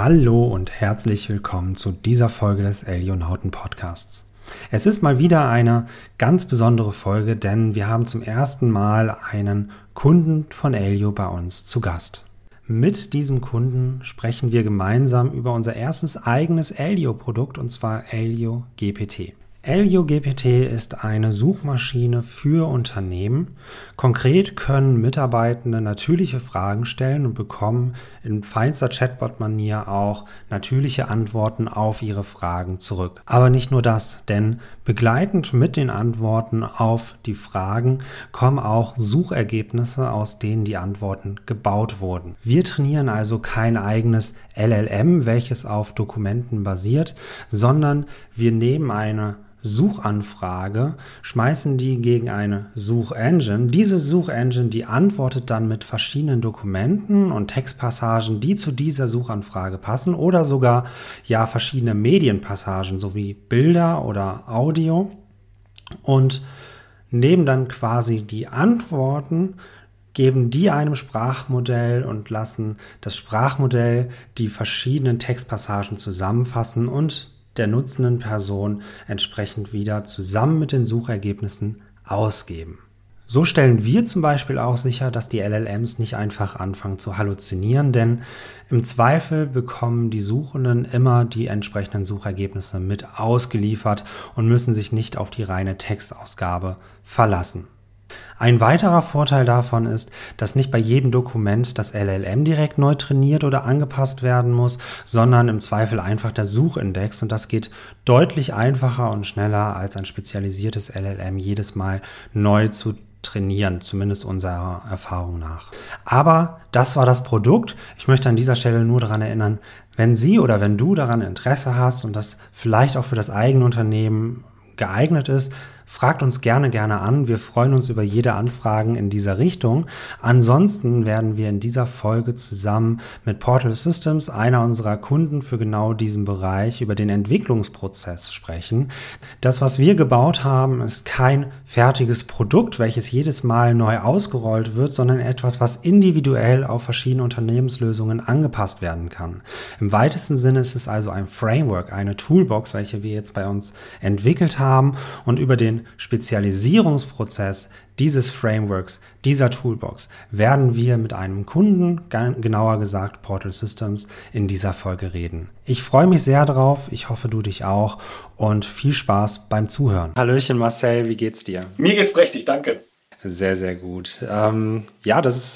Hallo und herzlich willkommen zu dieser Folge des Elionauten Podcasts. Es ist mal wieder eine ganz besondere Folge, denn wir haben zum ersten Mal einen Kunden von Elio bei uns zu Gast. Mit diesem Kunden sprechen wir gemeinsam über unser erstes eigenes Elio-Produkt, und zwar Elio GPT. Elio GPT ist eine Suchmaschine für Unternehmen. Konkret können Mitarbeitende natürliche Fragen stellen und bekommen in feinster Chatbot-Manier auch natürliche Antworten auf ihre Fragen zurück. Aber nicht nur das, denn begleitend mit den Antworten auf die Fragen kommen auch Suchergebnisse, aus denen die Antworten gebaut wurden. Wir trainieren also kein eigenes LLM, welches auf Dokumenten basiert, sondern wir nehmen eine Suchanfrage, schmeißen die gegen eine Suchengine. Diese Suchengine, die antwortet dann mit verschiedenen Dokumenten und Textpassagen, die zu dieser Suchanfrage passen, oder sogar verschiedene Medienpassagen sowie Bilder oder Audio, und nehmen dann quasi die Antworten, geben die einem Sprachmodell und lassen das Sprachmodell die verschiedenen Textpassagen zusammenfassen und der nutzenden Person entsprechend wieder zusammen mit den Suchergebnissen ausgeben. So stellen wir zum Beispiel auch sicher, dass die LLMs nicht einfach anfangen zu halluzinieren, denn im Zweifel bekommen die Suchenden immer die entsprechenden Suchergebnisse mit ausgeliefert und müssen sich nicht auf die reine Textausgabe verlassen. Ein weiterer Vorteil davon ist, dass nicht bei jedem Dokument das LLM direkt neu trainiert oder angepasst werden muss, sondern im Zweifel einfach der Suchindex, und das geht deutlich einfacher und schneller als ein spezialisiertes LLM jedes Mal neu zu trainieren, zumindest unserer Erfahrung nach. Aber das war das Produkt. Ich möchte an dieser Stelle nur daran erinnern, wenn Sie oder wenn du daran Interesse hast und das vielleicht auch für das eigene Unternehmen geeignet ist, fragt uns gerne an. Wir freuen uns über jede Anfragen in dieser Richtung. Ansonsten werden wir in dieser Folge zusammen mit Portal Systems, einer unserer Kunden für genau diesen Bereich, über den Entwicklungsprozess sprechen. Das, was wir gebaut haben, ist kein fertiges Produkt, welches jedes Mal neu ausgerollt wird, sondern etwas, was individuell auf verschiedene Unternehmenslösungen angepasst werden kann. Im weitesten Sinne ist es also ein Framework, eine Toolbox, welche wir jetzt bei uns entwickelt haben, und über den Spezialisierungsprozess dieses Frameworks, dieser Toolbox, werden wir mit einem Kunden, genauer gesagt Portal Systems, in dieser Folge reden. Ich freue mich sehr drauf, ich hoffe, du dich auch, und viel Spaß beim Zuhören. Hallöchen Marcel, wie geht's dir? Mir geht's prächtig, danke. Sehr, sehr gut. Das ist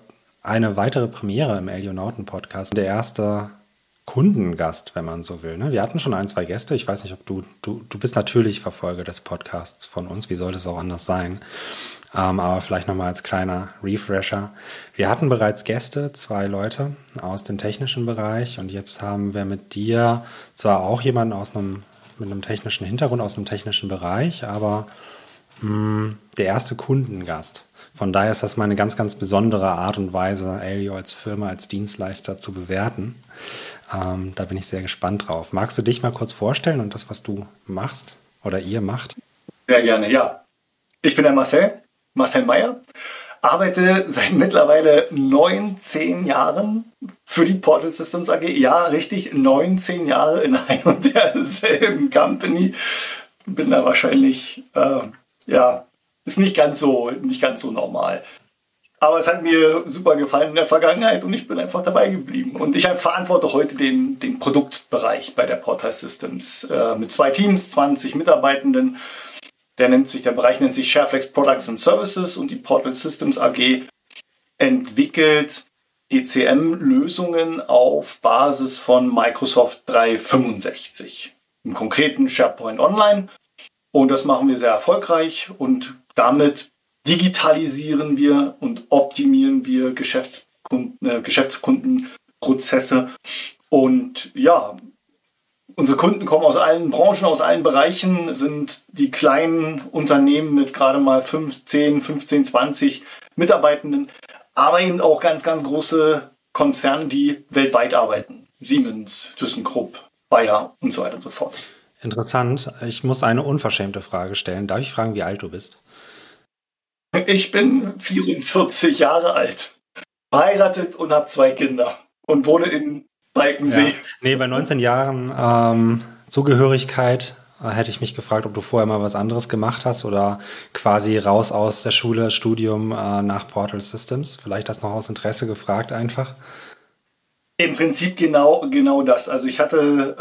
eine weitere Premiere im Elionauten-Podcast. Der erste Kundengast, wenn man so will. Wir hatten schon 1, 2 Gäste. Ich weiß nicht, ob du bist natürlich Verfolger des Podcasts von uns. Wie sollte es auch anders sein? Aber vielleicht nochmal als kleiner Refresher. Wir hatten bereits Gäste, 2 Leute aus dem technischen Bereich, und jetzt haben wir mit dir zwar auch jemanden mit einem technischen Hintergrund aus dem technischen Bereich, aber der erste Kundengast. Von daher ist das mal eine ganz, ganz besondere Art und Weise, Elio als Firma, als Dienstleister zu bewerten. Da bin ich sehr gespannt drauf. Magst du dich mal kurz vorstellen und das, was du machst oder ihr macht? Sehr gerne, ja. Ich bin der Marcel Meyer, arbeite seit mittlerweile 19 Jahren für die Portal Systems AG. Ja, richtig, 19 Jahre in ein und derselben Company. Bin da wahrscheinlich, ist nicht ganz so normal. Aber es hat mir super gefallen in der Vergangenheit und ich bin einfach dabei geblieben. Und ich verantworte heute den Produktbereich bei der Portal Systems mit 2 Teams, 20 Mitarbeitenden. Der Bereich nennt sich Shareflex Products and Services, und die Portal Systems AG entwickelt ECM-Lösungen auf Basis von Microsoft 365. Im konkreten SharePoint Online. Und das machen wir sehr erfolgreich, und damit digitalisieren wir und optimieren wir Geschäftskundenprozesse. Und ja, unsere Kunden kommen aus allen Branchen, aus allen Bereichen, sind die kleinen Unternehmen mit gerade mal 15, 20 Mitarbeitenden, aber eben auch ganz, ganz große Konzerne, die weltweit arbeiten. Siemens, ThyssenKrupp, Bayer und so weiter und so fort. Interessant. Ich muss eine unverschämte Frage stellen. Darf ich fragen, wie alt du bist? Ich bin 44 Jahre alt, verheiratet und habe 2 Kinder und wohne in Balkensee. Ja. Nee, bei 19 Jahren Zugehörigkeit hätte ich mich gefragt, ob du vorher mal was anderes gemacht hast oder quasi raus aus der Schule, Studium nach Portal Systems. Vielleicht das noch aus Interesse gefragt einfach. Im Prinzip genau das. Also ich hatte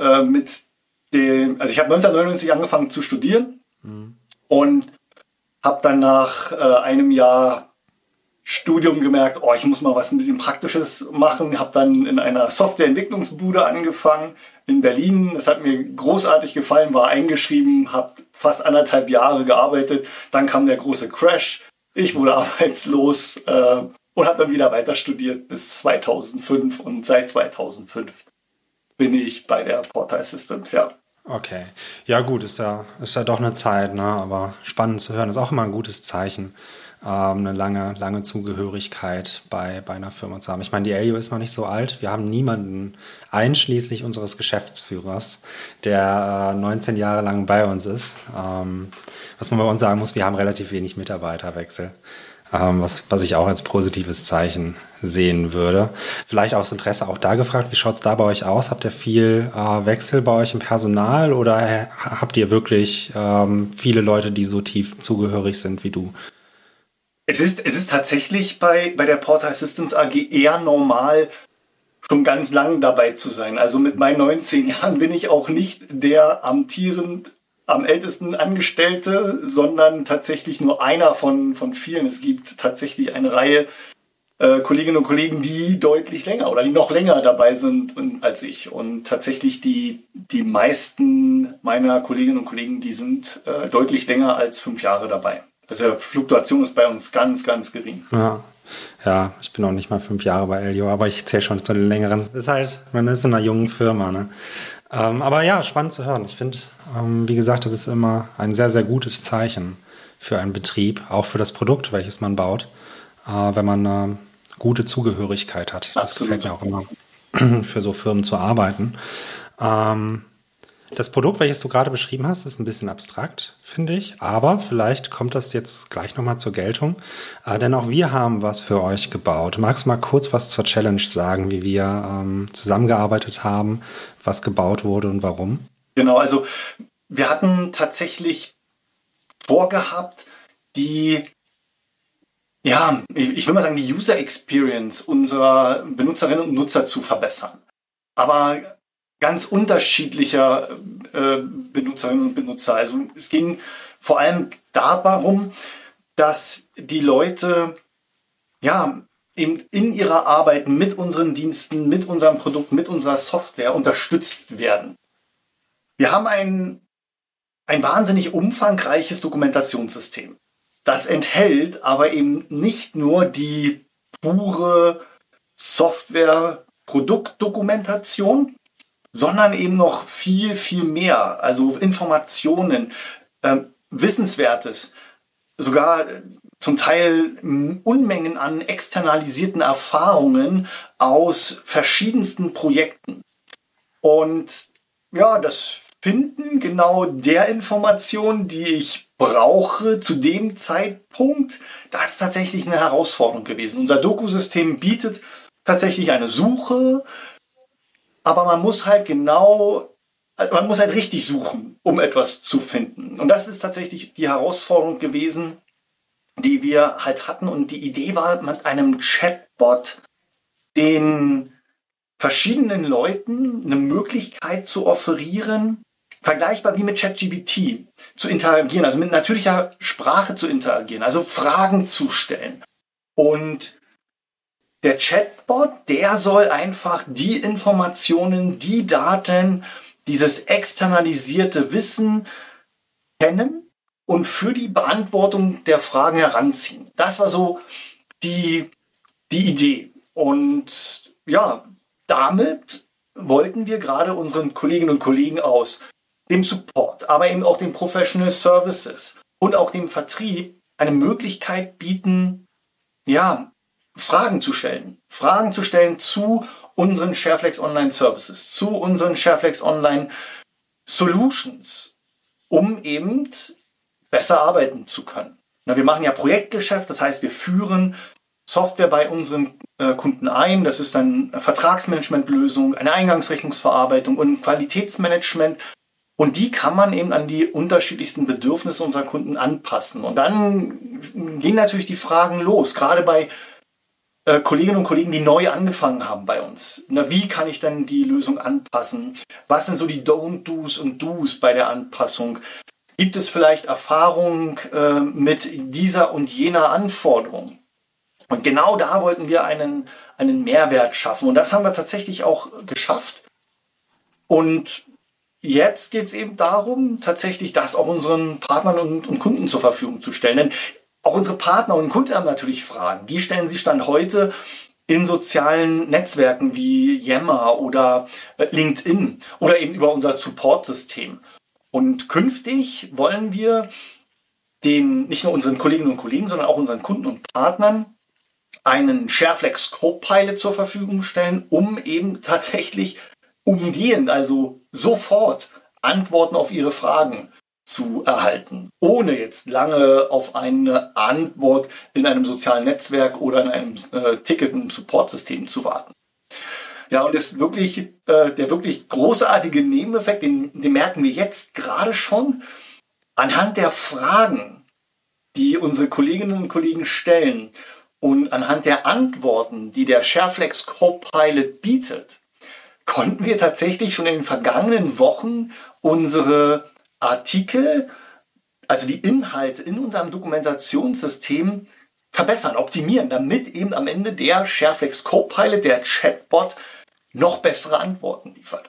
also ich habe 1999 angefangen zu studieren und habe dann nach einem Jahr Studium gemerkt, oh, ich muss mal was ein bisschen Praktisches machen. Habe dann in einer Softwareentwicklungsbude angefangen in Berlin. Das hat mir großartig gefallen, war eingeschrieben, habe fast 1,5 Jahre gearbeitet. Dann kam der große Crash. Ich wurde arbeitslos und habe dann wieder weiter studiert bis 2005. Und seit 2005 bin ich bei der Portal Systems, ja. Okay. Ja gut, ist ja doch eine Zeit, ne? Aber spannend zu hören. Ist auch immer ein gutes Zeichen, eine lange Zugehörigkeit bei einer Firma zu haben. Ich meine, die Elio ist noch nicht so alt. Wir haben niemanden, einschließlich unseres Geschäftsführers, der 19 Jahre lang bei uns ist. Was man bei uns sagen muss, wir haben relativ wenig Mitarbeiterwechsel. Was ich auch als positives Zeichen sehen würde. Vielleicht aus Interesse auch da gefragt, wie schaut es da bei euch aus? Habt ihr viel Wechsel bei euch im Personal oder habt ihr wirklich viele Leute, die so tief zugehörig sind wie du? Es ist tatsächlich bei der Portal Systems AG eher normal, schon ganz lang dabei zu sein. Also mit meinen 19 Jahren bin ich auch nicht der amtierend am ältesten Angestellte, sondern tatsächlich nur einer von vielen. Es gibt tatsächlich eine Reihe Kolleginnen und Kollegen, die deutlich länger oder die noch länger dabei sind als ich. Und tatsächlich die meisten meiner Kolleginnen und Kollegen, die sind deutlich länger als 5 Jahre dabei. Also Fluktuation ist bei uns ganz, ganz gering. Ja, ich bin auch nicht mal 5 Jahre bei Elio, aber ich zähle schon zu den längeren. Das ist halt, man ist in einer jungen Firma, ne? Aber ja, spannend zu hören. Ich finde, wie gesagt, das ist immer ein sehr, sehr gutes Zeichen für einen Betrieb, auch für das Produkt, welches man baut, wenn man eine gute Zugehörigkeit hat. Das Absolut. gefällt mir auch immer, für so Firmen zu arbeiten. Das Produkt, welches du gerade beschrieben hast, ist ein bisschen abstrakt, finde ich. Aber vielleicht kommt das jetzt gleich nochmal zur Geltung. Denn auch wir haben was für euch gebaut. Magst du mal kurz was zur Challenge sagen, wie wir zusammengearbeitet haben, was gebaut wurde und warum? Genau, also wir hatten tatsächlich vorgehabt, ich will mal sagen, die User Experience unserer Benutzerinnen und Nutzer zu verbessern. Aber ganz unterschiedlicher Benutzerinnen und Benutzer. Also es ging vor allem darum, dass die Leute in ihrer Arbeit mit unseren Diensten, mit unserem Produkt, mit unserer Software unterstützt werden. Wir haben ein wahnsinnig umfangreiches Dokumentationssystem. Das enthält aber eben nicht nur die pure Software-Produktdokumentation, sondern eben noch viel, viel mehr. Also Informationen, Wissenswertes, sogar zum Teil Unmengen an externalisierten Erfahrungen aus verschiedensten Projekten. Und ja, das Finden genau der Informationen, die ich brauche zu dem Zeitpunkt, das ist tatsächlich eine Herausforderung gewesen. Unser Doku-System bietet tatsächlich eine Suche, aber man muss halt richtig suchen, um etwas zu finden. Und das ist tatsächlich die Herausforderung gewesen, die wir halt hatten. Und die Idee war, mit einem Chatbot den verschiedenen Leuten eine Möglichkeit zu offerieren, vergleichbar wie mit ChatGPT zu interagieren, also mit natürlicher Sprache zu interagieren, also Fragen zu stellen. Und der Chatbot, der soll einfach die Informationen, die Daten, dieses externalisierte Wissen kennen und für die Beantwortung der Fragen heranziehen. Das war so die Idee. Und ja, damit wollten wir gerade unseren Kolleginnen und Kollegen aus dem Support, aber eben auch den Professional Services und auch dem Vertrieb eine Möglichkeit bieten, Fragen zu stellen zu unseren ShareFlex Online Services, zu unseren ShareFlex Online Solutions, um eben besser arbeiten zu können. Wir machen ja Projektgeschäft, das heißt, wir führen Software bei unseren Kunden ein. Das ist dann eine Vertragsmanagementlösung, eine Eingangsrechnungsverarbeitung und ein Qualitätsmanagement. Und die kann man eben an die unterschiedlichsten Bedürfnisse unserer Kunden anpassen. Und dann gehen natürlich die Fragen los, gerade bei Kolleginnen und Kollegen, die neu angefangen haben bei uns. Na, wie kann ich dann die Lösung anpassen? Was sind so die Don't-Dos und Do's bei der Anpassung? Gibt es vielleicht Erfahrung mit dieser und jener Anforderung? Und genau da wollten wir einen Mehrwert schaffen. Und das haben wir tatsächlich auch geschafft. Und jetzt geht es eben darum, tatsächlich das auch unseren Partnern und Kunden zur Verfügung zu stellen. Denn auch unsere Partner und Kunden haben natürlich Fragen. Die stellen sie Stand heute in sozialen Netzwerken wie Yammer oder LinkedIn oder eben über unser Support-System. Und künftig wollen wir nicht nur unseren Kolleginnen und Kollegen, sondern auch unseren Kunden und Partnern einen ShareFlex Copilot zur Verfügung stellen, um eben tatsächlich umgehend, also sofort Antworten auf ihre Fragen zu erhalten, ohne jetzt lange auf eine Antwort in einem sozialen Netzwerk oder in einem Ticket- und Support-System zu warten. Ja, und der wirklich großartige Nebeneffekt, den merken wir jetzt gerade schon anhand der Fragen, die unsere Kolleginnen und Kollegen stellen und anhand der Antworten, die der ShareFlex Copilot bietet, konnten wir tatsächlich schon in den vergangenen Wochen unsere Artikel, also die Inhalte in unserem Dokumentationssystem verbessern, optimieren, damit eben am Ende der ShareFlex Copilot, der Chatbot, noch bessere Antworten liefert.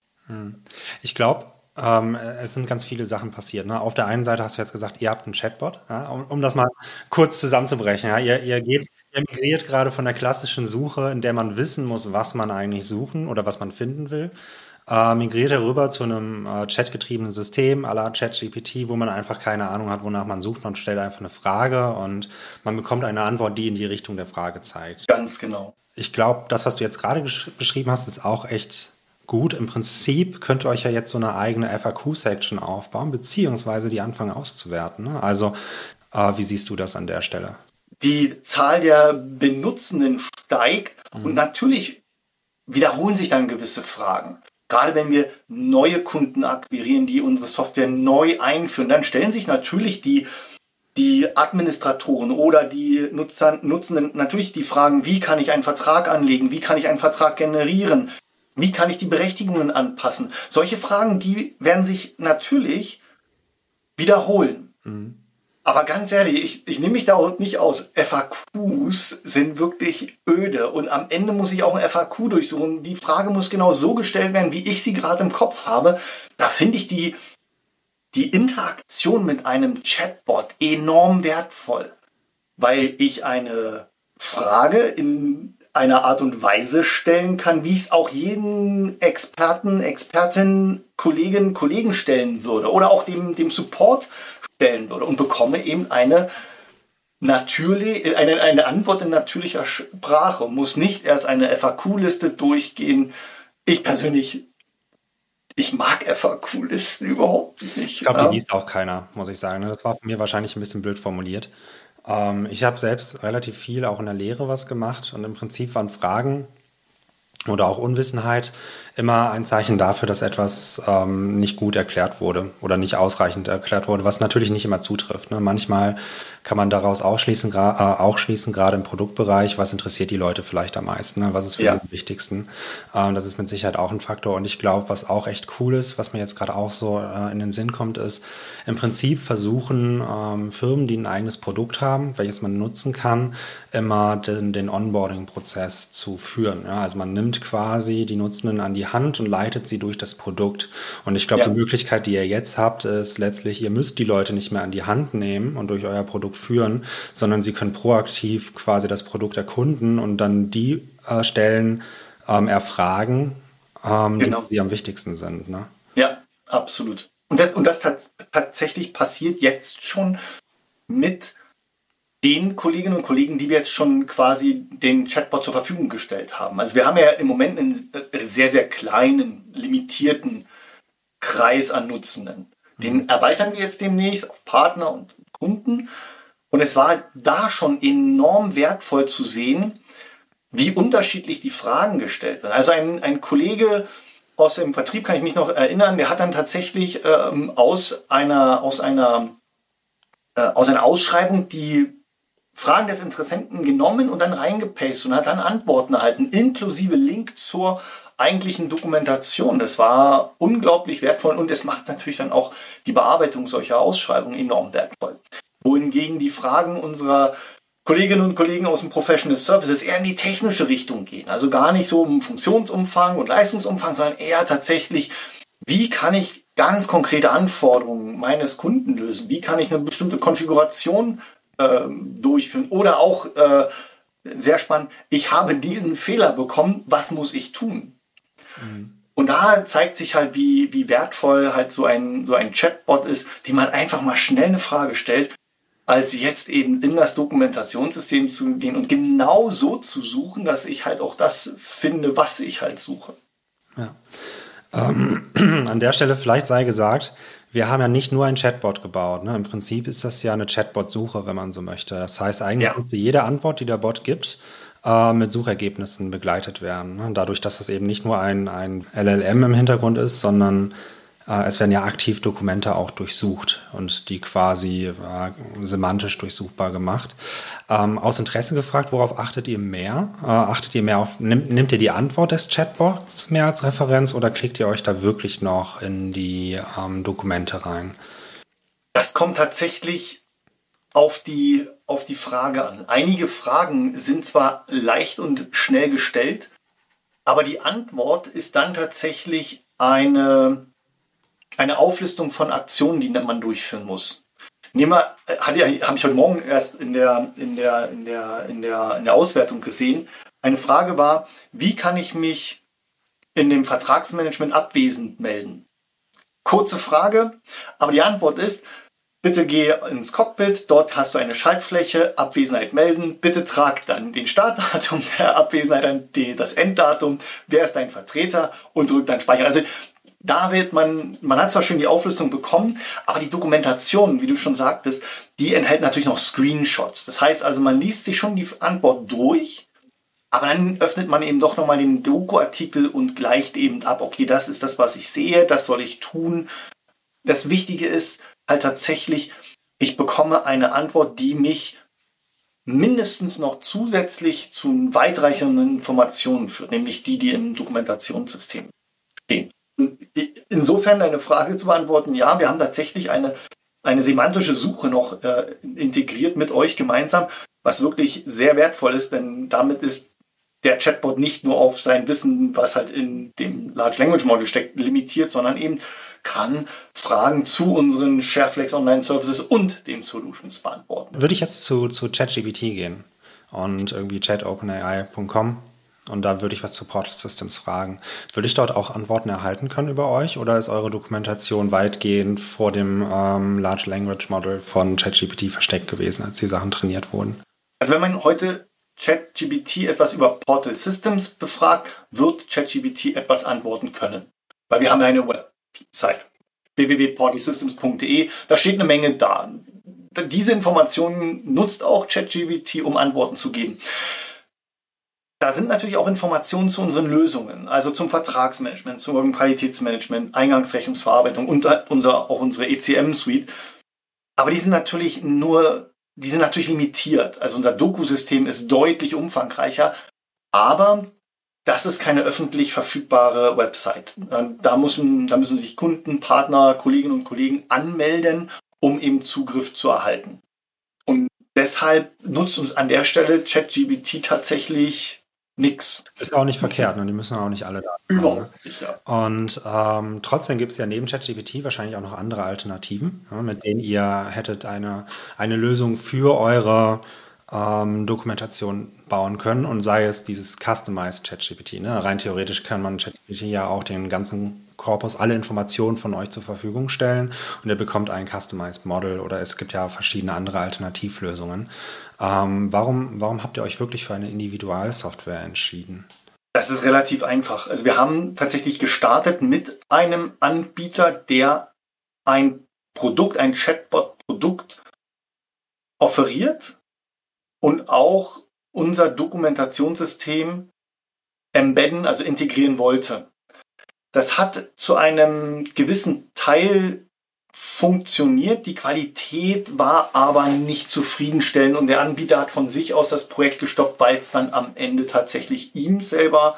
Ich glaube, es sind ganz viele Sachen passiert. Ne? Auf der einen Seite hast du jetzt gesagt, ihr habt einen Chatbot, ja? Um das mal kurz zusammenzubrechen. Ja? Ihr migriert gerade von der klassischen Suche, in der man wissen muss, was man eigentlich suchen oder was man finden will, migriert herüber zu einem chatgetriebenen System à la ChatGPT, wo man einfach keine Ahnung hat, wonach man sucht. Man stellt einfach eine Frage und man bekommt eine Antwort, die in die Richtung der Frage zeigt. Ganz genau. Ich glaube, das, was du jetzt gerade beschrieben hast, ist auch echt gut. Im Prinzip könnt ihr euch ja jetzt so eine eigene FAQ-Section aufbauen, beziehungsweise die anfangen auszuwerten. Ne? Also, wie siehst du das an der Stelle? Die Zahl der Benutzenden steigt und natürlich wiederholen sich dann gewisse Fragen. Gerade wenn wir neue Kunden akquirieren, die unsere Software neu einführen, dann stellen sich natürlich die Administratoren oder die Nutzenden natürlich die Fragen, wie kann ich einen Vertrag anlegen, wie kann ich einen Vertrag generieren, wie kann ich die Berechtigungen anpassen. Solche Fragen, die werden sich natürlich wiederholen. Aber ganz ehrlich, ich nehme mich da auch nicht aus. FAQs sind wirklich öde und am Ende muss ich auch ein FAQ durchsuchen. Die Frage muss genau so gestellt werden, wie ich sie gerade im Kopf habe. Da finde ich die Interaktion mit einem Chatbot enorm wertvoll, weil ich eine Frage in einer Art und Weise stellen kann, wie ich es auch jeden Experten, Expertin, Kolleginnen, Kollegen stellen würde oder auch dem Support stellen würde und bekomme eben eine Antwort in natürlicher Sprache. Muss nicht erst eine FAQ-Liste durchgehen. Ich persönlich, ich mag FAQ-Listen überhaupt nicht. Ich glaube, die liest auch keiner, muss ich sagen. Das war von mir wahrscheinlich ein bisschen blöd formuliert. Ich habe selbst relativ viel auch in der Lehre was gemacht und im Prinzip waren Fragen oder auch Unwissenheit immer ein Zeichen dafür, dass etwas nicht gut erklärt wurde oder nicht ausreichend erklärt wurde, was natürlich nicht immer zutrifft. Ne? Manchmal kann man daraus auch schließen, gerade im Produktbereich, was interessiert die Leute vielleicht am meisten, ne? Was ist für die am wichtigsten. Das ist mit Sicherheit auch ein Faktor. Und ich glaube, was auch echt cool ist, was mir jetzt gerade auch so in den Sinn kommt, ist, im Prinzip versuchen Firmen, die ein eigenes Produkt haben, welches man nutzen kann, immer den Onboarding-Prozess zu führen. Ja? Also man nimmt quasi die Nutzenden an die Hand und leitet sie durch das Produkt. Und ich glaube, die Möglichkeit, die ihr jetzt habt, ist letztlich, ihr müsst die Leute nicht mehr an die Hand nehmen und durch euer Produkt führen, sondern sie können proaktiv quasi das Produkt erkunden und dann die Stellen erfragen, die für sie am wichtigsten sind. Ne? Ja, absolut. Und das tatsächlich passiert jetzt schon mit den Kolleginnen und Kollegen, die wir jetzt schon quasi den Chatbot zur Verfügung gestellt haben. Also wir haben ja im Moment einen sehr, sehr kleinen, limitierten Kreis an Nutzenden. Den erweitern wir jetzt demnächst auf Partner und Kunden. Und es war da schon enorm wertvoll zu sehen, wie unterschiedlich die Fragen gestellt werden. Also ein Kollege aus dem Vertrieb, kann ich mich noch erinnern, der hat dann tatsächlich aus einer Ausschreibung die Fragen des Interessenten genommen und dann reingepastet und hat dann Antworten erhalten, inklusive Link zur eigentlichen Dokumentation. Das war unglaublich wertvoll und es macht natürlich dann auch die Bearbeitung solcher Ausschreibungen enorm wertvoll. Wohingegen die Fragen unserer Kolleginnen und Kollegen aus dem Professional Services eher in die technische Richtung gehen. Also gar nicht so um Funktionsumfang und Leistungsumfang, sondern eher tatsächlich, wie kann ich ganz konkrete Anforderungen meines Kunden lösen? Wie kann ich eine bestimmte Konfiguration durchführen? Oder auch, sehr spannend, ich habe diesen Fehler bekommen, was muss ich tun? Und da zeigt sich halt, wie wertvoll halt so ein Chatbot ist, dem man einfach mal schnell eine Frage stellt, als jetzt eben in das Dokumentationssystem zu gehen und genau so zu suchen, dass ich halt auch das finde, was ich halt suche. Ja. An der Stelle vielleicht sei gesagt, wir haben ja nicht nur ein Chatbot gebaut. Ne? Im Prinzip ist das ja eine Chatbot-Suche, wenn man so möchte. Das heißt, eigentlich müsste jede Antwort, die der Bot gibt, mit Suchergebnissen begleitet werden. Ne? Dadurch, dass das eben nicht nur ein LLM im Hintergrund ist, sondern es werden ja aktiv Dokumente auch durchsucht und die quasi semantisch durchsuchbar gemacht. Aus Interesse gefragt, worauf achtet ihr mehr? Achtet ihr mehr auf, nimmt ihr die Antwort des Chatbots mehr als Referenz oder klickt ihr euch da wirklich noch in die Dokumente rein? Das kommt tatsächlich auf die Frage an. Einige Fragen sind zwar leicht und schnell gestellt, aber die Antwort ist dann tatsächlich eine Auflistung von Aktionen, die man durchführen muss. Habe ich heute Morgen erst in der Auswertung gesehen. Eine Frage war, wie kann ich mich in dem Vertragsmanagement abwesend melden? Kurze Frage, aber die Antwort ist, bitte geh ins Cockpit, dort hast du eine Schaltfläche, Abwesenheit melden, bitte trag dann den Startdatum der Abwesenheit an, das Enddatum, wer ist dein Vertreter und drück dann Speichern. Also da wird man hat zwar schon die Auflistung bekommen, aber die Dokumentation, wie du schon sagtest, die enthält natürlich noch Screenshots. Das heißt also, man liest sich schon die Antwort durch, aber dann öffnet man eben doch nochmal den Doku-Artikel und gleicht eben ab, okay, das ist das, was ich sehe, das soll ich tun. Das Wichtige ist halt tatsächlich, ich bekomme eine Antwort, die mich mindestens noch zusätzlich zu weitreichenden Informationen führt, nämlich die im Dokumentationssystem stehen. Insofern deine Frage zu beantworten, ja, wir haben tatsächlich eine semantische Suche noch integriert mit euch gemeinsam, was wirklich sehr wertvoll ist, denn damit ist der Chatbot nicht nur auf sein Wissen, was halt in dem Large Language Model steckt, limitiert, sondern eben kann Fragen zu unseren ShareFlex Online Services und den Solutions beantworten. Würde ich jetzt zu ChatGPT gehen und irgendwie chatopenai.com und da würde ich was zu Portal Systems fragen. Würde ich dort auch Antworten erhalten können über euch oder ist eure Dokumentation weitgehend vor dem Large Language Model von ChatGPT versteckt gewesen, als die Sachen trainiert wurden? Also wenn man heute ChatGPT etwas über Portal Systems befragt, wird ChatGPT etwas antworten können. Weil wir haben ja eine Website, www.portalsystems.de, da steht eine Menge da. Diese Informationen nutzt auch ChatGPT, um Antworten zu geben. Da sind natürlich auch Informationen zu unseren Lösungen, also zum Vertragsmanagement, zum Qualitätsmanagement, Eingangsrechnungsverarbeitung und auch unsere ECM-Suite. Aber die sind natürlich limitiert. Also unser Doku-System ist deutlich umfangreicher, aber das ist keine öffentlich verfügbare Website. Da müssen sich Kunden, Partner, Kolleginnen und Kollegen anmelden, um eben Zugriff zu erhalten. Und deshalb nutzt uns an der Stelle ChatGPT tatsächlich nix. Ist auch nicht verkehrt, ne? Die müssen auch nicht alle da. Überhaupt nicht, ja. Und trotzdem gibt es ja neben ChatGPT wahrscheinlich auch noch andere Alternativen, ja, mit denen ihr hättet eine Lösung für eure Dokumentation bauen können und sei es dieses Customized ChatGPT. Ne? Rein theoretisch kann man ChatGPT ja auch den ganzen Korpus, alle Informationen von euch zur Verfügung stellen und ihr bekommt ein Customized Model oder es gibt ja verschiedene andere Alternativlösungen. Warum habt ihr euch wirklich für eine Individualsoftware entschieden? Das ist relativ einfach. Also wir haben tatsächlich gestartet mit einem Anbieter, der ein Chatbot-Produkt offeriert und auch unser Dokumentationssystem embedden, also integrieren wollte. Das hat zu einem gewissen Teil funktioniert, die Qualität war aber nicht zufriedenstellend und der Anbieter hat von sich aus das Projekt gestoppt, weil es dann am Ende tatsächlich ihm selber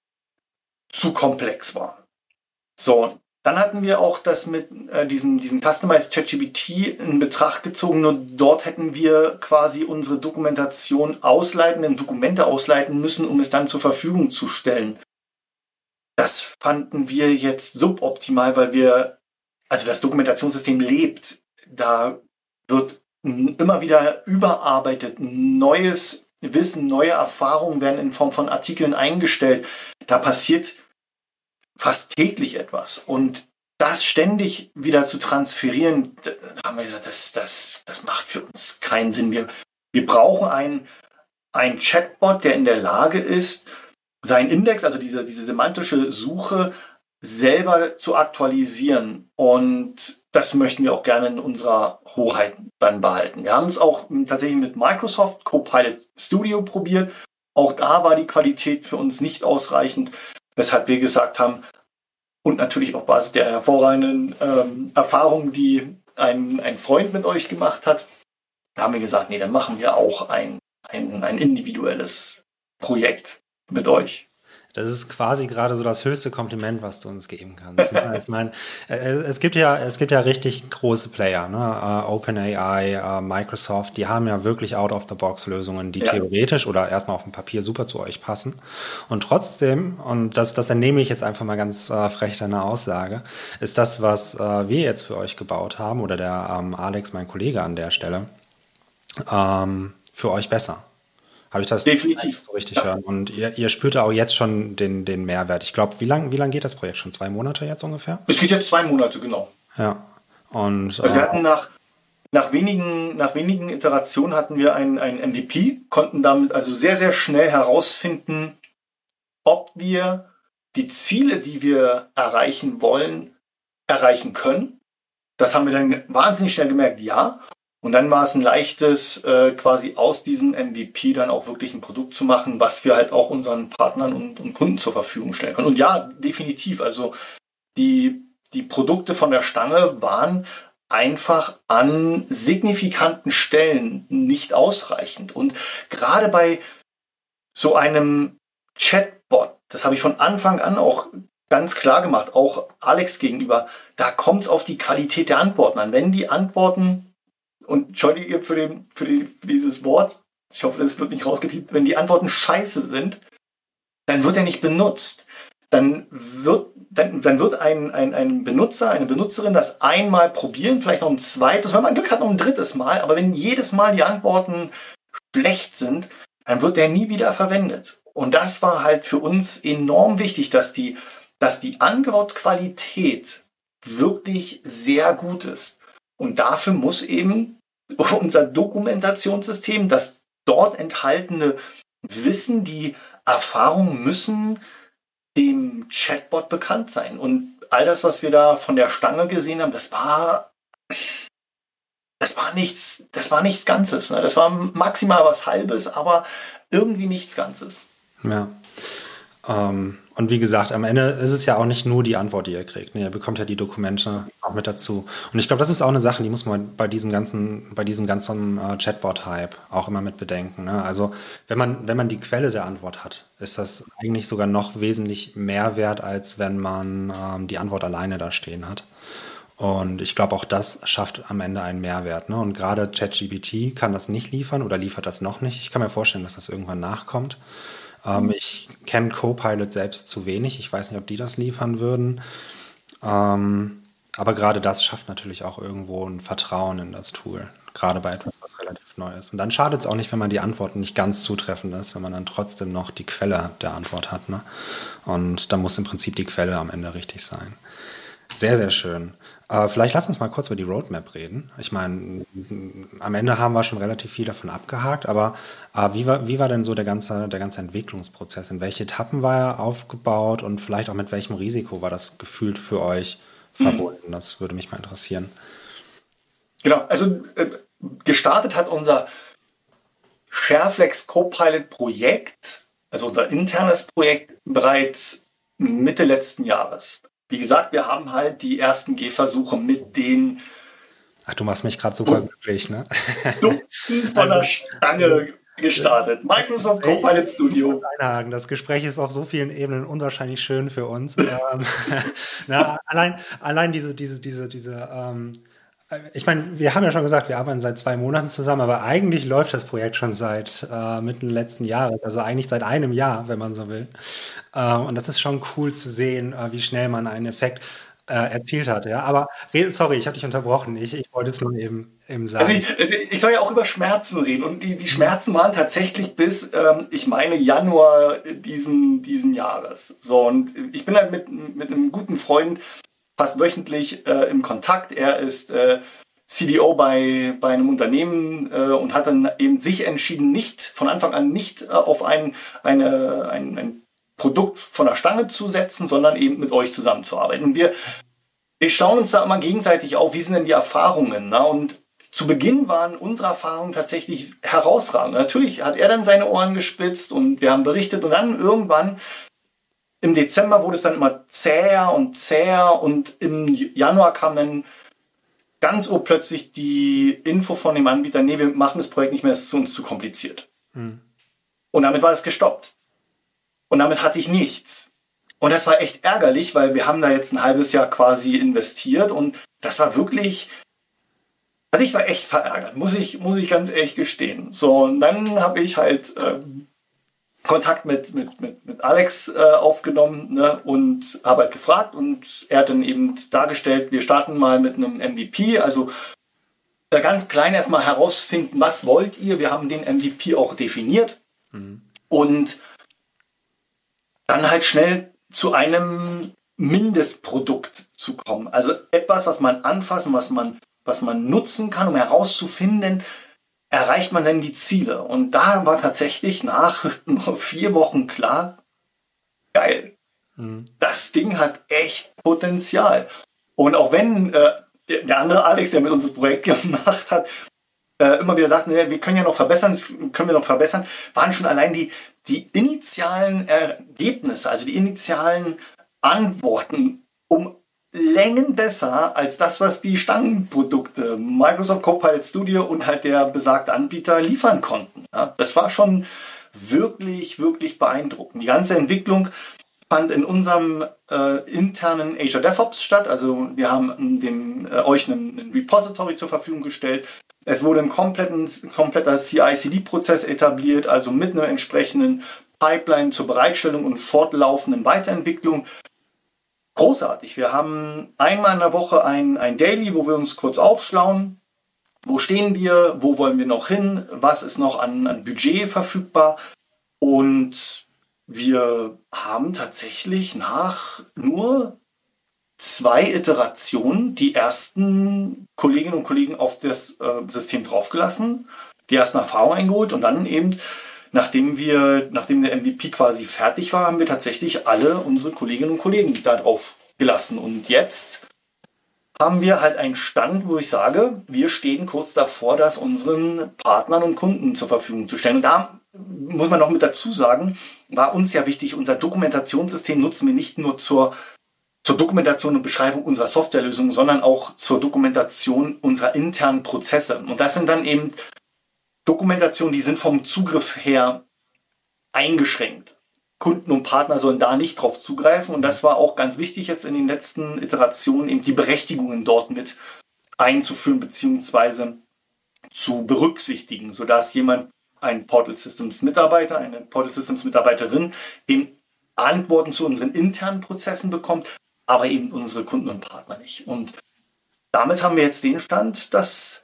zu komplex war. So, dann hatten wir auch das mit diesen Customized ChatGPT in Betracht gezogen. Nur dort hätten wir quasi unsere Dokumentation Dokumente ausleiten müssen, um es dann zur Verfügung zu stellen. Das fanden wir jetzt suboptimal, weil das Dokumentationssystem lebt. Da wird immer wieder überarbeitet. Neues Wissen, neue Erfahrungen werden in Form von Artikeln eingestellt. Da passiert fast täglich etwas. Und das ständig wieder zu transferieren, da haben wir gesagt, das macht für uns keinen Sinn. Wir brauchen einen Chatbot, der in der Lage ist, seinen Index, also diese semantische Suche, selber zu aktualisieren. Und das möchten wir auch gerne in unserer Hoheit dann behalten. Wir haben es auch tatsächlich mit Microsoft Copilot Studio probiert. Auch da war die Qualität für uns nicht ausreichend, weshalb wir gesagt haben, und natürlich auf Basis der hervorragenden Erfahrungen, die ein Freund mit euch gemacht hat, da haben wir gesagt, nee, dann machen wir auch ein individuelles Projekt mit euch. Das ist quasi gerade so das höchste Kompliment, was du uns geben kannst. Ne? Ich meine, es gibt ja richtig große Player, ne? OpenAI, Microsoft, die haben ja wirklich Out-of-the-Box-Lösungen, die theoretisch oder erstmal auf dem Papier super zu euch passen. Und trotzdem, und das entnehme ich jetzt einfach mal ganz frech deine Aussage, ist das, was wir jetzt für euch gebaut haben, oder der Alex, mein Kollege an der Stelle, für euch besser. Habe ich das definitiv so richtig hören? Und ihr spürt auch jetzt schon den Mehrwert. Ich glaube, wie lang geht das Projekt schon? 2 Monate jetzt ungefähr? Es geht jetzt 2 Monate, genau. Ja. Und also wir hatten nach wenigen Iterationen hatten wir ein MVP, konnten damit also sehr, sehr schnell herausfinden, ob wir die Ziele, die wir erreichen wollen, erreichen können. Das haben wir dann wahnsinnig schnell gemerkt, ja. Und dann war es ein leichtes, quasi aus diesem MVP dann auch wirklich ein Produkt zu machen, was wir halt auch unseren Partnern und Kunden zur Verfügung stellen können. Und ja, definitiv. Also die Produkte von der Stange waren einfach an signifikanten Stellen nicht ausreichend. Und gerade bei so einem Chatbot, das habe ich von Anfang an auch ganz klar gemacht, auch Alex gegenüber, da kommt es auf die Qualität der Antworten an. Wenn die Antworten, und entschuldige für dieses Wort, ich hoffe, das wird nicht rausgepiept, wenn die Antworten scheiße sind, dann wird er nicht benutzt. Dann wird ein Benutzer, eine Benutzerin das einmal probieren, vielleicht noch ein zweites, wenn man Glück hat, noch ein drittes Mal, aber wenn jedes Mal die Antworten schlecht sind, dann wird der nie wieder verwendet. Und das war halt für uns enorm wichtig, dass die Antwortqualität wirklich sehr gut ist. Und dafür muss eben unser Dokumentationssystem, das dort enthaltene Wissen, die Erfahrungen müssen dem Chatbot bekannt sein. Und all das, was wir da von der Stange gesehen haben, das war nichts Ganzes. Ne? Das war maximal was Halbes, aber irgendwie nichts Ganzes. Ja. Und wie gesagt, am Ende ist es ja auch nicht nur die Antwort, die ihr kriegt. Ne? Ihr bekommt ja die Dokumente auch mit dazu. Und ich glaube, das ist auch eine Sache, die muss man bei diesem ganzen Chatbot-Hype auch immer mit bedenken. Ne? Also wenn man die Quelle der Antwort hat, ist das eigentlich sogar noch wesentlich mehr wert, als wenn man die Antwort alleine da stehen hat. Und ich glaube, auch das schafft am Ende einen Mehrwert. Ne? Und gerade ChatGPT kann das nicht liefern oder liefert das noch nicht. Ich kann mir vorstellen, dass das irgendwann nachkommt. Ich kenne Copilot selbst zu wenig. Ich weiß nicht, ob die das liefern würden. Aber gerade das schafft natürlich auch irgendwo ein Vertrauen in das Tool. Gerade bei etwas, was relativ neu ist. Und dann schadet es auch nicht, wenn man die Antworten nicht ganz zutreffend ist, wenn man dann trotzdem noch die Quelle der Antwort hat. Ne? Und da muss im Prinzip die Quelle am Ende richtig sein. Sehr, sehr schön. Vielleicht lass uns mal kurz über die Roadmap reden. Ich meine, am Ende haben wir schon relativ viel davon abgehakt, aber wie war denn so der ganze Entwicklungsprozess? In welche Etappen war er aufgebaut und vielleicht auch mit welchem Risiko war das gefühlt für euch verbunden? Das würde mich mal interessieren. Genau, also gestartet hat unser ShareFlex Copilot Projekt, also unser internes Projekt, bereits Mitte letzten Jahres. Wie gesagt, wir haben halt die ersten Gehversuche mit den Ach, du machst mich gerade super glücklich, ne? Duften von der Stange gestartet. Microsoft Copilot Studio. Das Gespräch ist auf so vielen Ebenen unwahrscheinlich schön für uns. Allein diese ich meine, wir haben ja schon gesagt, wir arbeiten seit 2 Monaten zusammen, aber eigentlich läuft das Projekt schon seit Mitte letzten Jahres, also eigentlich seit einem Jahr, wenn man so will. Und das ist schon cool zu sehen, wie schnell man einen Effekt erzielt hat. Ja, aber sorry, ich habe dich unterbrochen. Ich wollte es nur eben sagen. Also ich soll ja auch über Schmerzen reden und die Schmerzen waren tatsächlich bis, ich meine, Januar diesen Jahres. So, und ich bin halt mit einem guten Freund fast wöchentlich im Kontakt. Er ist CDO bei einem Unternehmen und hat dann eben sich entschieden, von Anfang an nicht auf ein Produkt von der Stange zu setzen, sondern eben mit euch zusammenzuarbeiten. Und wir schauen uns da immer gegenseitig auf, wie sind denn die Erfahrungen. Ne? Und zu Beginn waren unsere Erfahrungen tatsächlich herausragend. Natürlich hat er dann seine Ohren gespitzt und wir haben berichtet und dann irgendwann im Dezember wurde es dann immer zäher und im Januar kam dann ganz urplötzlich die Info von dem Anbieter, nee, wir machen das Projekt nicht mehr, das ist uns zu kompliziert. Und damit war es gestoppt. Und damit hatte ich nichts. Und das war echt ärgerlich, weil wir haben da jetzt ein halbes Jahr quasi investiert und das war wirklich, also ich war echt verärgert, muss ich ganz ehrlich gestehen. So, und dann habe ich halt Kontakt mit Alex aufgenommen, ne, und habe halt gefragt und er hat dann eben dargestellt, wir starten mal mit einem MVP, also ganz klein erstmal herausfinden, was wollt ihr? Wir haben den MVP auch definiert und dann halt schnell zu einem Mindestprodukt zu kommen. Also etwas, was man anfassen, was man nutzen kann, um herauszufinden, erreicht man denn die Ziele? Und da war tatsächlich nach 4 Wochen klar, geil, das Ding hat echt Potenzial. Und auch wenn der andere Alex, der mit uns das Projekt gemacht hat, immer wieder sagt, wir können noch verbessern, waren schon allein die initialen Ergebnisse, also die initialen Antworten um Längen besser als das, was die Stangenprodukte Microsoft Copilot Studio und halt der besagte Anbieter liefern konnten. Ja, das war schon wirklich, wirklich beeindruckend. Die ganze Entwicklung fand in unserem internen Azure DevOps statt. Also wir haben euch einen Repository zur Verfügung gestellt. Es wurde ein kompletter CI/CD-Prozess etabliert, also mit einer entsprechenden Pipeline zur Bereitstellung und fortlaufenden Weiterentwicklung. Großartig. Wir haben einmal in der Woche ein Daily, wo wir uns kurz aufschlauen. Wo stehen wir? Wo wollen wir noch hin? Was ist noch an Budget verfügbar? Und wir haben tatsächlich nach nur 2 Iterationen die ersten Kolleginnen und Kollegen auf das System draufgelassen, die ersten Erfahrungen eingeholt und dann eben, nachdem der MVP quasi fertig war, haben wir tatsächlich alle unsere Kolleginnen und Kollegen da drauf gelassen. Und jetzt haben wir halt einen Stand, wo ich sage, wir stehen kurz davor, das unseren Partnern und Kunden zur Verfügung zu stellen. Und da muss man noch mit dazu sagen, war uns ja wichtig, unser Dokumentationssystem nutzen wir nicht nur zur Dokumentation und Beschreibung unserer Softwarelösung, sondern auch zur Dokumentation unserer internen Prozesse. Und das sind dann eben Dokumentationen, die sind vom Zugriff her eingeschränkt. Kunden und Partner sollen da nicht drauf zugreifen. Und das war auch ganz wichtig jetzt in den letzten Iterationen, eben die Berechtigungen dort mit einzuführen bzw. zu berücksichtigen, sodass ein Portal Systems Mitarbeiter, eine Portal Systems Mitarbeiterin eben Antworten zu unseren internen Prozessen bekommt, aber eben unsere Kunden und Partner nicht. Und damit haben wir jetzt den Stand, das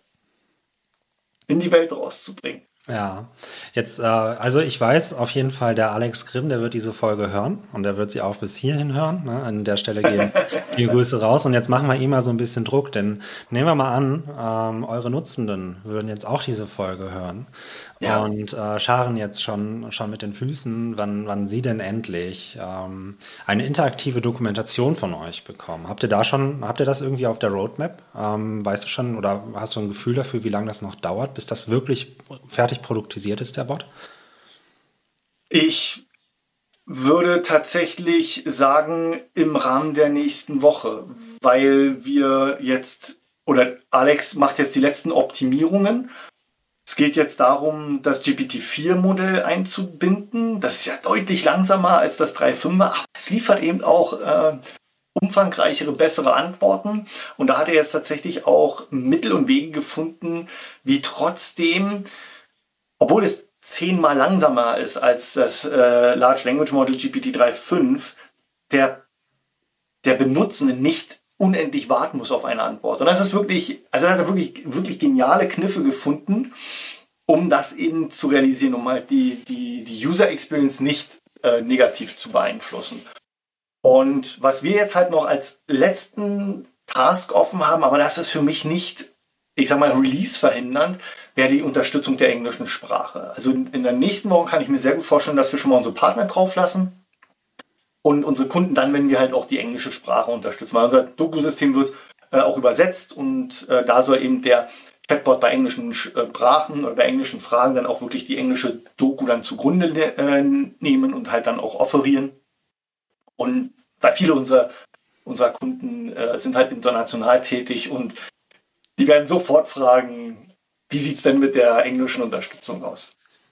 in die Welt rauszubringen. Ja, jetzt, also ich weiß auf jeden Fall, der Alex Grimm, der wird diese Folge hören und der wird sie auch bis hierhin hören. Ne? An der Stelle gehen die Grüße raus und jetzt machen wir ihm mal so ein bisschen Druck, denn nehmen wir mal an, eure Nutzenden würden jetzt auch diese Folge hören Ja. und scharen jetzt schon mit den Füßen, wann sie denn endlich eine interaktive Dokumentation von euch bekommen. Habt ihr das irgendwie auf der Roadmap? Weißt du schon oder hast du ein Gefühl dafür, wie lange das noch dauert, bis das wirklich fertig produktisiert ist, der Bot? Ich würde tatsächlich sagen, im Rahmen der nächsten Woche, weil wir jetzt, oder Alex macht jetzt die letzten Optimierungen. Es geht jetzt darum, das GPT-4-Modell einzubinden. Das ist ja deutlich langsamer als das 3.5er, aber es liefert eben auch umfangreichere, bessere Antworten. Und da hat er jetzt tatsächlich auch Mittel und Wege gefunden, wie trotzdem, obwohl es 10-mal langsamer ist als das Large Language Model GPT 3.5, der, der Benutzende nicht unendlich warten muss auf eine Antwort. Und das ist wirklich, also er hat wirklich geniale Kniffe gefunden, um das eben zu realisieren, um halt die User Experience nicht negativ zu beeinflussen. Und was wir jetzt halt noch als letzten Task offen haben, aber das ist für mich nicht, ich sag mal, Release verhindernd, wäre die Unterstützung der englischen Sprache. Also in der nächsten Woche kann ich mir sehr gut vorstellen, dass wir schon mal unsere Partner drauf lassen und unsere Kunden dann, wenn wir halt auch die englische Sprache unterstützen. Weil unser Doku-System wird auch übersetzt und da soll eben der Chatbot bei englischen Sprachen oder bei englischen Fragen dann auch wirklich die englische Doku dann zugrunde nehmen und halt dann auch offerieren. Und weil viele unserer Kunden sind halt international tätig und die werden sofort fragen, wie sieht es denn mit der englischen Unterstützung aus?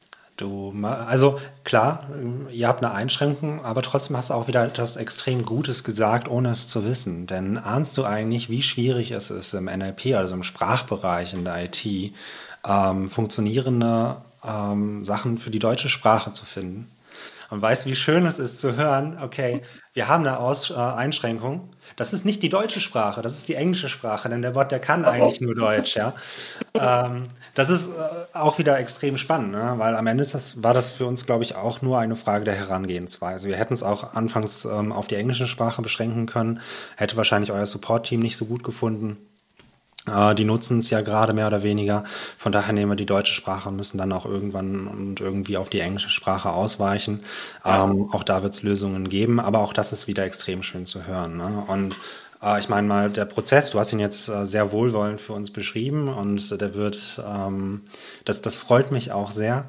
Also klar, ihr habt eine Einschränkung, aber trotzdem hast du auch wieder etwas extrem Gutes gesagt, ohne es zu wissen. Denn ahnst du eigentlich, wie schwierig es ist im NLP, also im Sprachbereich in der IT, funktionierende Sachen für die deutsche Sprache zu finden? Und weißt, wie schön es ist zu hören, okay, wir haben eine Einschränkung. Das ist nicht die deutsche Sprache, das ist die englische Sprache, denn der Bot, der kann eigentlich nur Deutsch, ja. Das ist auch wieder extrem spannend, ne? Weil am Ende war das für uns, glaube ich, auch nur eine Frage der Herangehensweise. Wir hätten es auch anfangs auf die englische Sprache beschränken können, hätte wahrscheinlich euer Support-Team nicht so gut gefunden. Die nutzen es ja gerade mehr oder weniger. Von daher nehmen wir die deutsche Sprache und müssen dann auch irgendwann und irgendwie auf die englische Sprache ausweichen. Ja. Auch da wird es Lösungen geben, aber auch das ist wieder extrem schön zu hören. Ne? Und ich meine mal, der Prozess, du hast ihn jetzt sehr wohlwollend für uns beschrieben und der wird, das freut mich auch sehr.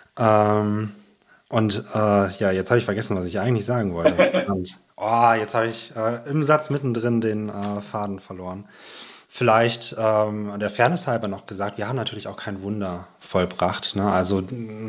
Ja, jetzt habe ich vergessen, was ich eigentlich sagen wollte. Und jetzt habe ich im Satz mittendrin den Faden verloren. Vielleicht der Fairness halber noch gesagt, wir haben natürlich auch kein Wunder vollbracht. Ne? Also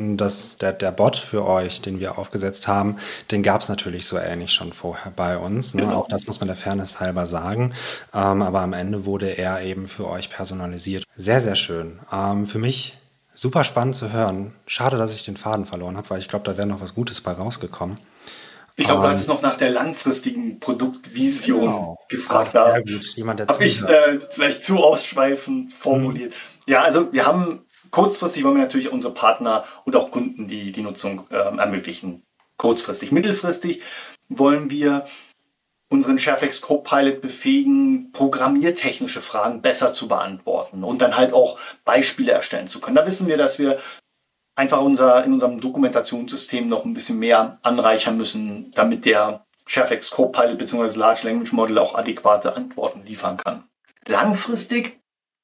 der Bot für euch, den wir aufgesetzt haben, den gab es natürlich so ähnlich schon vorher bei uns. Ne? Genau. Auch das muss man der Fairness halber sagen. Aber am Ende wurde er eben für euch personalisiert. Sehr, sehr schön. Für mich super spannend zu hören. Schade, dass ich den Faden verloren habe, weil ich glaube, da wäre noch was Gutes bei rausgekommen. Ich glaube, du hattest noch nach der langfristigen Produktvision gefragt. Da Sehr gut. Jemand, der habe ich zuhört. vielleicht zu ausschweifend formuliert. Ja, also wir haben kurzfristig wollen wir natürlich unsere Partner und auch Kunden die Nutzung ermöglichen. Kurzfristig. Mittelfristig wollen wir unseren ShareFlex Copilot befähigen, programmiertechnische Fragen besser zu beantworten und dann halt auch Beispiele erstellen zu können. Da wissen wir, dass wir einfach in unserem Dokumentationssystem noch ein bisschen mehr anreichern müssen, damit der ShareFlex Copilot bzw. Large Language Model auch adäquate Antworten liefern kann. Langfristig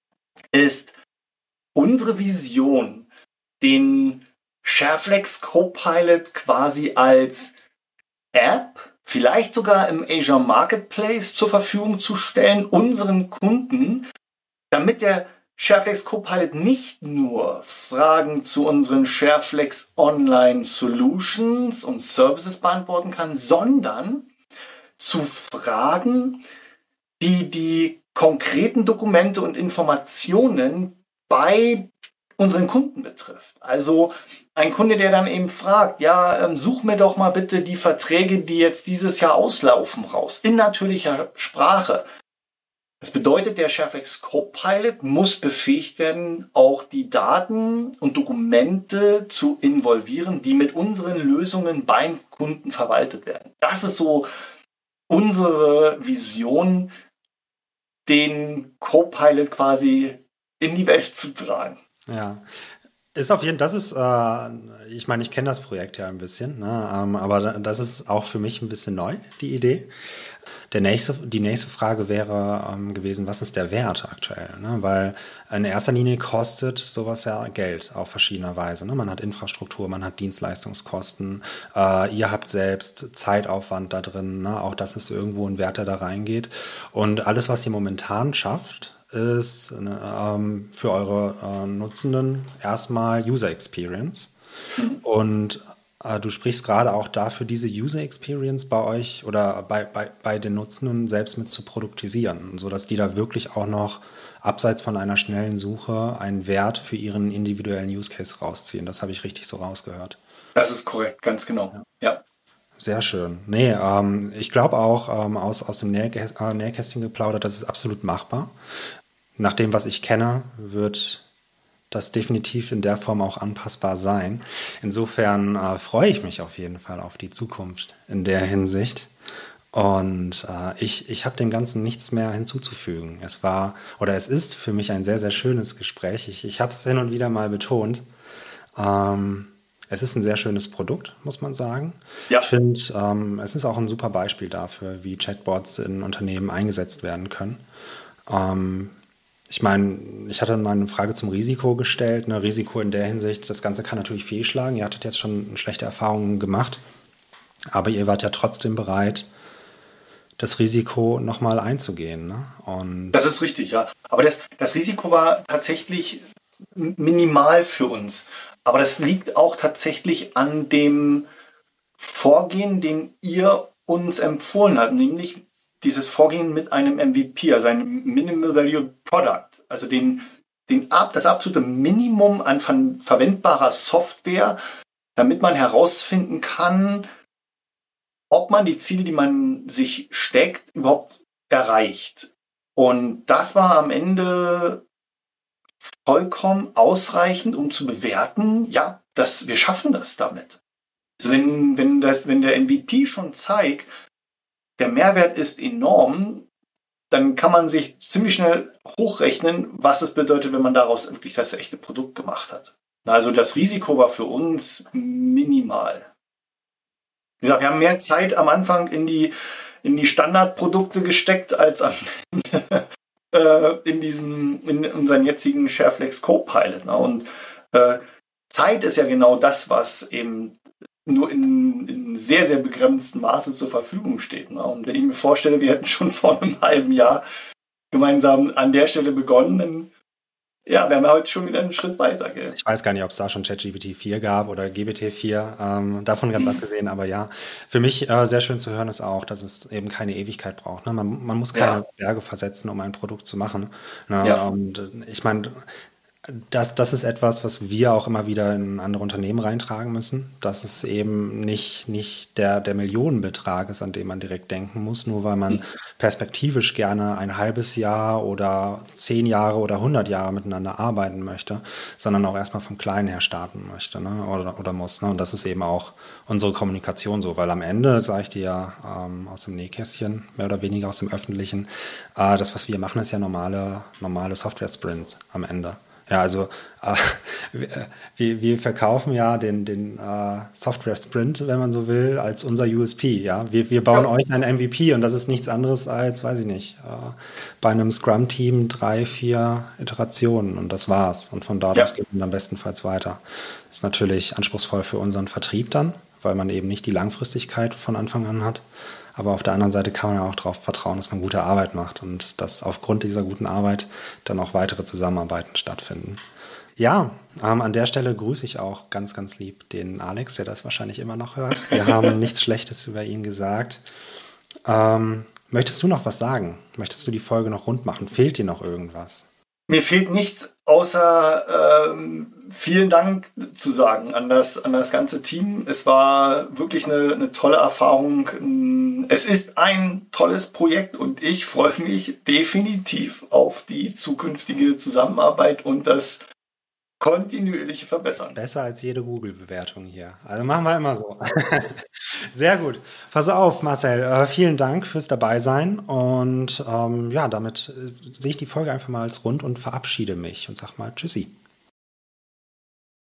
ist unsere Vision, den ShareFlex Copilot quasi als App, vielleicht sogar im Azure Marketplace zur Verfügung zu stellen, unseren Kunden, damit der ShareFlex Copilot nicht nur Fragen zu unseren ShareFlex Online Solutions und Services beantworten kann, sondern zu Fragen, die die konkreten Dokumente und Informationen bei unseren Kunden betrifft. Also ein Kunde, der dann eben fragt, ja, such mir doch mal bitte die Verträge, die jetzt dieses Jahr auslaufen, raus, in natürlicher Sprache. Das bedeutet, der ShareFlex Copilot muss befähigt werden, auch die Daten und Dokumente zu involvieren, die mit unseren Lösungen beim Kunden verwaltet werden. Das ist so unsere Vision, den Copilot quasi in die Welt zu tragen. Ja. Ist auf jeden Fall, ich meine, ich kenne das Projekt ja ein bisschen, ne? Aber das ist auch für mich ein bisschen neu, die Idee. Die nächste Frage wäre gewesen, was ist der Wert aktuell? Ne? Weil in erster Linie kostet sowas ja Geld auf verschiedener Weise. Ne? Man hat Infrastruktur, man hat Dienstleistungskosten, ihr habt selbst Zeitaufwand da drin, ne? Auch das ist irgendwo ein Wert, der da reingeht. Und alles, was ihr momentan schafft, ist für eure Nutzenden erstmal User Experience. Und du sprichst gerade auch dafür, diese User Experience bei euch oder bei den Nutzenden selbst mit zu produktisieren, sodass die da wirklich auch noch abseits von einer schnellen Suche einen Wert für ihren individuellen Use Case rausziehen. Das habe ich richtig so rausgehört. Das ist korrekt, ganz genau. Ja. Sehr schön. Nee, ich glaube auch aus dem Nähkästchen geplaudert, das ist absolut machbar. Nach dem, was ich kenne, wird das definitiv in der Form auch anpassbar sein. Insofern freue ich mich auf jeden Fall auf die Zukunft in der Hinsicht. Und ich habe dem Ganzen nichts mehr hinzuzufügen. Es ist für mich ein sehr, sehr schönes Gespräch. Ich habe es hin und wieder mal betont. Es ist ein sehr schönes Produkt, muss man sagen. Ja. Ich finde, es ist auch ein super Beispiel dafür, wie Chatbots in Unternehmen eingesetzt werden können. Ich meine, ich hatte mal eine Frage zum Risiko gestellt. Ein Risiko in der Hinsicht, das Ganze kann natürlich fehlschlagen. Ihr hattet jetzt schon schlechte Erfahrungen gemacht, aber ihr wart ja trotzdem bereit, das Risiko nochmal einzugehen. Ne? Und das ist richtig, ja. Aber das Risiko war tatsächlich minimal für uns. Aber das liegt auch tatsächlich an dem Vorgehen, den ihr uns empfohlen habt, nämlich dieses Vorgehen mit einem MVP, also einem Minimal Value Product, also das absolute Minimum an verwendbarer Software, damit man herausfinden kann, ob man die Ziele, die man sich steckt, überhaupt erreicht. Und das war am Ende vollkommen ausreichend, um zu bewerten, ja, wir schaffen das damit. Also wenn der MVP schon zeigt, der Mehrwert ist enorm, dann kann man sich ziemlich schnell hochrechnen, was es bedeutet, wenn man daraus wirklich das echte Produkt gemacht hat. Also das Risiko war für uns minimal. Wie gesagt, wir haben mehr Zeit am Anfang in die Standardprodukte gesteckt, als in unseren jetzigen ShareFlex Copilot. Und Zeit ist ja genau das, was eben nur in sehr, sehr begrenztem Maße zur Verfügung steht. Und wenn ich mir vorstelle, wir hätten schon vor einem halben Jahr gemeinsam an der Stelle begonnen, dann ja, wären wir heute schon wieder einen Schritt weiter. Gell? Ich weiß gar nicht, ob es da schon ChatGPT 4 gab oder GPT 4, davon ganz abgesehen, aber ja. Für mich sehr schön zu hören ist auch, dass es eben keine Ewigkeit braucht. Ne? Man muss keine Berge versetzen, um ein Produkt zu machen. Ne? Ja. Und ich meine, das ist etwas, was wir auch immer wieder in andere Unternehmen reintragen müssen, dass es eben nicht der Millionenbetrag ist, an den man direkt denken muss, nur weil man perspektivisch gerne ein halbes Jahr oder 10 Jahre oder 100 Jahre miteinander arbeiten möchte, sondern auch erstmal vom Kleinen her starten möchte, ne? oder muss. Ne? Und das ist eben auch unsere Kommunikation so, weil am Ende, sage ich dir ja aus dem Nähkästchen, mehr oder weniger aus dem Öffentlichen, das, was wir machen, ist ja normale Software-Sprints am Ende. Ja, also wir verkaufen ja den Software-Sprint, wenn man so will, als unser USP. Ja, wir bauen euch ein MVP und das ist nichts anderes als, weiß ich nicht, bei einem Scrum-Team 3, 4 Iterationen und das war's. Und von dort aus geht man dann bestenfalls weiter. Ist natürlich anspruchsvoll für unseren Vertrieb dann, weil man eben nicht die Langfristigkeit von Anfang an hat. Aber auf der anderen Seite kann man ja auch darauf vertrauen, dass man gute Arbeit macht und dass aufgrund dieser guten Arbeit dann auch weitere Zusammenarbeiten stattfinden. Ja, an der Stelle grüße ich auch ganz, ganz lieb den Alex, der das wahrscheinlich immer noch hört. Wir haben nichts Schlechtes über ihn gesagt. Möchtest du noch was sagen? Möchtest du die Folge noch rund machen? Fehlt dir noch irgendwas? Mir fehlt nichts, außer vielen Dank zu sagen an das ganze Team. Es war wirklich eine tolle Erfahrung. Es ist ein tolles Projekt und ich freue mich definitiv auf die zukünftige Zusammenarbeit und das kontinuierliche Verbessern. Besser als jede Google-Bewertung hier. Also machen wir immer so. Sehr gut. Pass auf, Marcel. Vielen Dank fürs Dabeisein. Und damit sehe ich die Folge einfach mal als rund und verabschiede mich und sag mal Tschüssi.